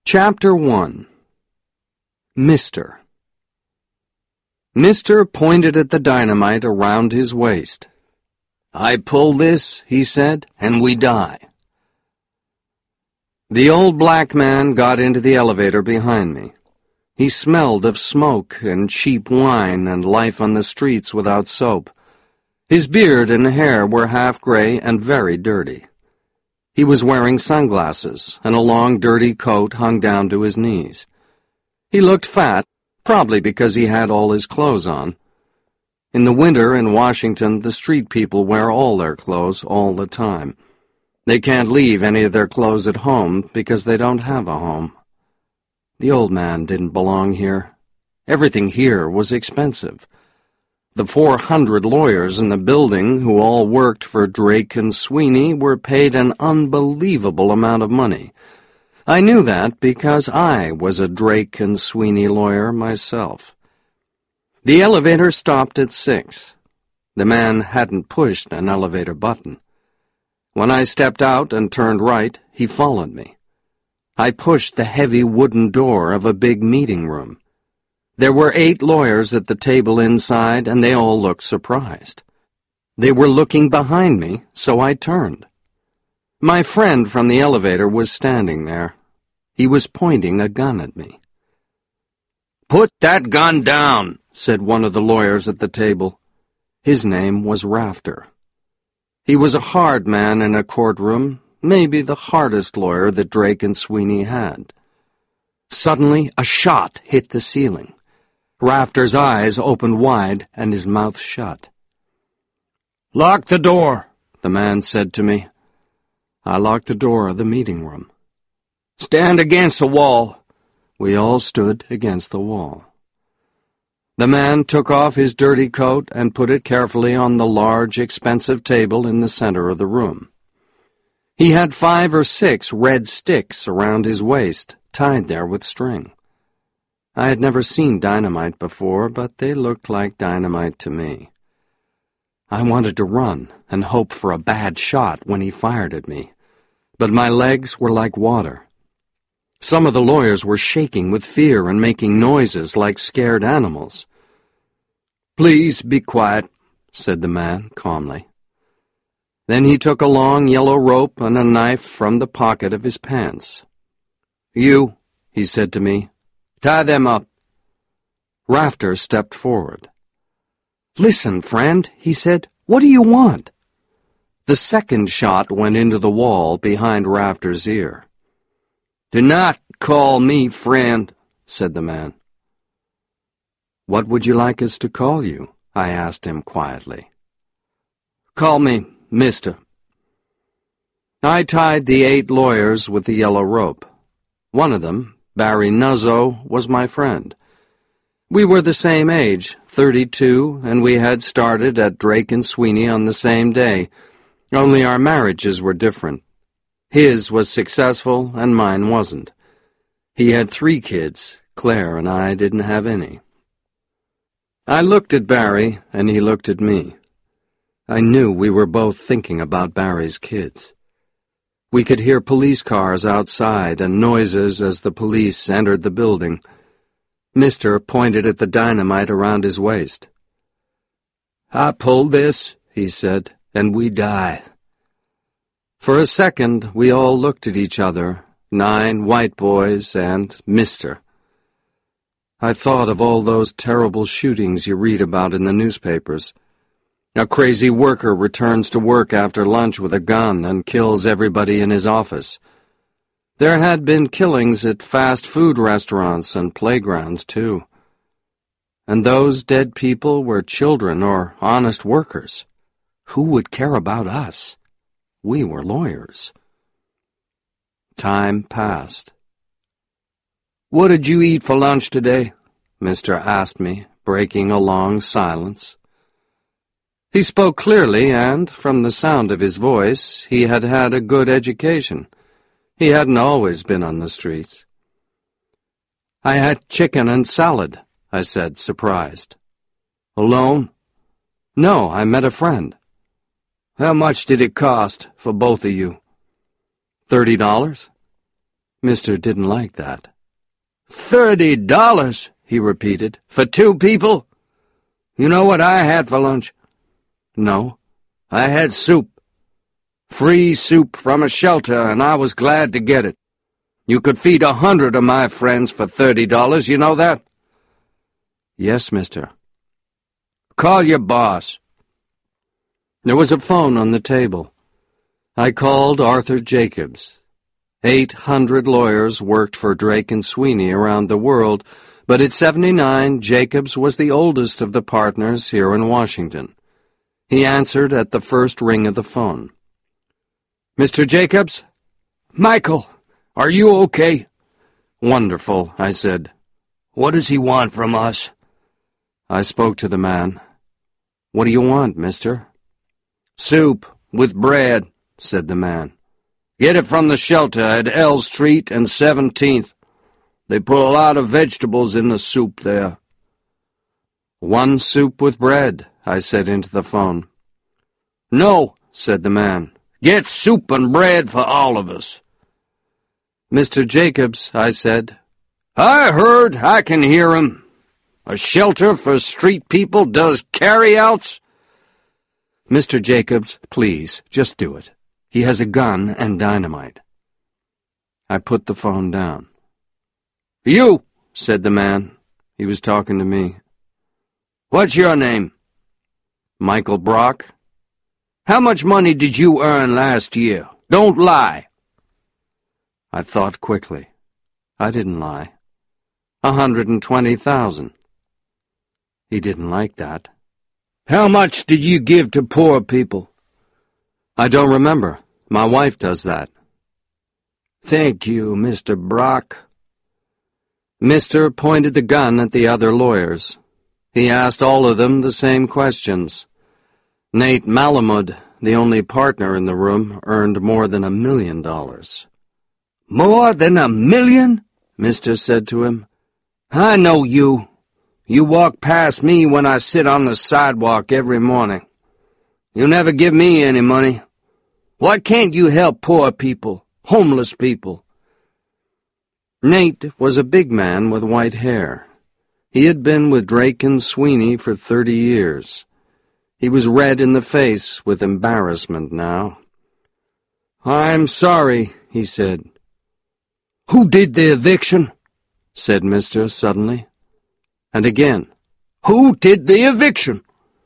Chapter 1. Mr. Mr. pointed at the dynamite around his waist. "I pull this," he said, "and we die." The old black man got into the elevator behind me. He smelled of smoke and cheap wine and life on the streets without soap. His beard and hair were half gray and very dirty. He was wearing sunglasses, and a long, dirty coat hung down to his knees. He looked fat, probably because he had all his clothes on. In the winter in Washington, the street people wear all their clothes all the time. They can't leave any of their clothes at home because they don't have a home. The old man didn't belong here. Everything here was expensive. The 400 lawyers in the building, who all worked for Drake and Sweeney, were paid an unbelievable amount of money. I knew that because I was a Drake and Sweeney lawyer myself. The elevator stopped at 6. The man hadn't pushed an elevator button. When I stepped out and turned right, he followed me. I pushed the heavy wooden door of a big meeting room. There were 8 lawyers at the table inside, and they all looked surprised. They were looking behind me, so I turned. My friend from the elevator was standing there. He was pointing a gun at me. "Put that gun down," said one of the lawyers at the table. His name was Rafter. He was a hard man in a courtroom, maybe the hardest lawyer that Drake and Sweeney had. Suddenly, a shot hit the ceiling. Rafter's eyes opened wide and his mouth shut. "Lock the door," the man said to me. I locked the door of the meeting room. "Stand against the wall." We all stood against the wall. The man took off his dirty coat and put it carefully on the large, expensive table in the center of the room. He had 5 or 6 red sticks around his waist, tied there with string. I had never seen dynamite before, but they looked like dynamite to me. I wanted to run and hope for a bad shot when he fired at me, but my legs were like water. Some of the lawyers were shaking with fear and making noises like scared animals. "Please be quiet," said the man calmly. Then he took a long yellow rope and a knife from the pocket of his pants. "You," he said to me, "tie them up." Rafter stepped forward. "Listen, friend," he said, "what do you want?" The second shot went into the wall behind Rafter's ear. "Do not call me friend," said the man. "What would you like us to call you?" I asked him quietly. "Call me Mister." I tied the 8 lawyers with the yellow rope. One of them, Barry Nuzzo, was my friend. We were the same age, 32, and we had started at Drake and Sweeney on the same day, only our marriages were different. His was successful and mine wasn't. He had 3 kids. Claire and I didn't have any. I looked at Barry, and he looked at me. I knew we were both thinking about Barry's kids. We could hear police cars outside and noises as the police entered the building. Mister pointed at the dynamite around his waist. "I pulled this," he said, "and we die." For a second, we all looked at each other, 9 white boys and Mister. I thought of all those terrible shootings you read about in the newspapers. A crazy worker returns to work after lunch with a gun and kills everybody in his office. There had been killings at fast food restaurants and playgrounds, too. And those dead people were children or honest workers. Who would care about us? We were lawyers. Time passed. "What did you eat for lunch today?" Mister asked me, breaking a long silence. He spoke clearly, and, from the sound of his voice, he had had a good education. He hadn't always been on the streets. "I had chicken and salad," I said, surprised. "Alone?" "No, I met a friend." "How much did it cost for both of you?" $30. Mister didn't like that. $30, he repeated, for 2 people? You know what I had for lunch? No. I had soup. Free soup from a shelter, and I was glad to get it. You could feed 100 of my friends for $30, you know that? Yes, mister. Call your boss. There was a phone on the table. I called Arthur Jacobs. 800 lawyers worked for Drake and Sweeney around the world, but at 79, Jacobs was the oldest of the partners here in Washington. He answered at the first ring of the phone. Mr. Jacobs? Michael, are you okay? Wonderful, I said. What does he want from us? I spoke to the man. What do you want, mister? Soup, with bread, said the man. Get it from the shelter at L Street and 17th. They put a lot of vegetables in the soup there. 1 soup with bread, I said into the phone. No, said the man. Get soup and bread for all of us. Mr. Jacobs, I said. I heard, I can hear him. A shelter for street people does carryouts? Mr. Jacobs, please, just do it. He has a gun and dynamite. I put the phone down. You, said the man. He was talking to me. What's your name? Michael Brock. How much money did you earn last year? Don't lie. I thought quickly. I didn't lie. 120,000. He didn't like that. How much did you give to poor people? I don't remember. My wife does that. Thank you, Mr. Brock. Mister pointed the gun at the other lawyers. He asked all of them the same questions. Nate Malamud, the only partner in the room, earned more than $1 million. More than $1 million? Mister said to him. I know you. You walk past me when I sit on the sidewalk every morning. You never give me any money. Why can't you help poor people, homeless people? Nate was a big man with white hair. He had been with Drake and Sweeney for 30 years. He was red in the face with embarrassment now. I'm sorry, he said. Who did the eviction? Said Mister suddenly. And again, who did the eviction?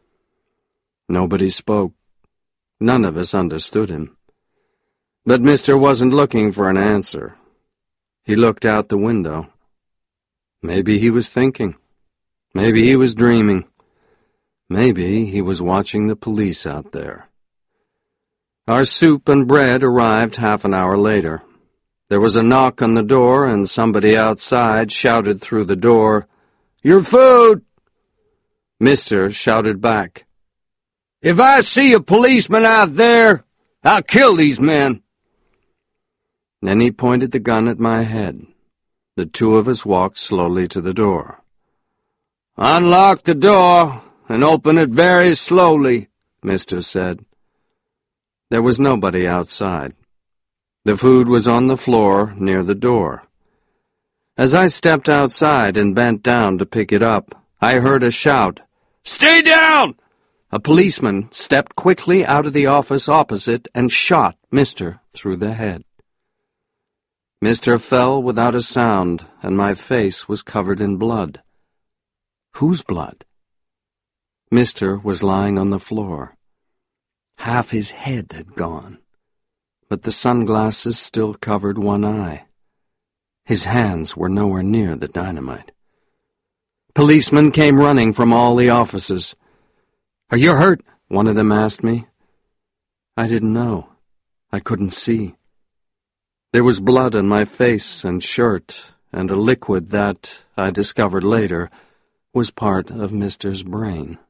Nobody spoke. None of us understood him. But Mister wasn't looking for an answer. He looked out the window. Maybe he was thinking. Maybe he was dreaming. Maybe he was watching the police out there. Our soup and bread arrived half an hour later. There was a knock on the door, and somebody outside shouted through the door, "Your food!" Mister shouted back, "If I see a policeman out there, I'll kill these men." Then he pointed the gun at my head. The 2 of us walked slowly to the door. "Unlock the door and open it very slowly," Mister said. There was nobody outside. The food was on the floor near the door. As I stepped outside and bent down to pick it up, I heard a shout, "Stay down!" A policeman stepped quickly out of the office opposite and shot Mister through the head. Mister fell without a sound, and my face was covered in blood. Whose blood? Mister was lying on the floor. Half his head had gone, but the sunglasses still covered one eye. His hands were nowhere near the dynamite. Policemen came running from all the offices. "Are you hurt?" one of them asked me. I didn't know. I couldn't see. There was blood on my face and shirt, and a liquid that, I discovered later, was part of Mister's brain.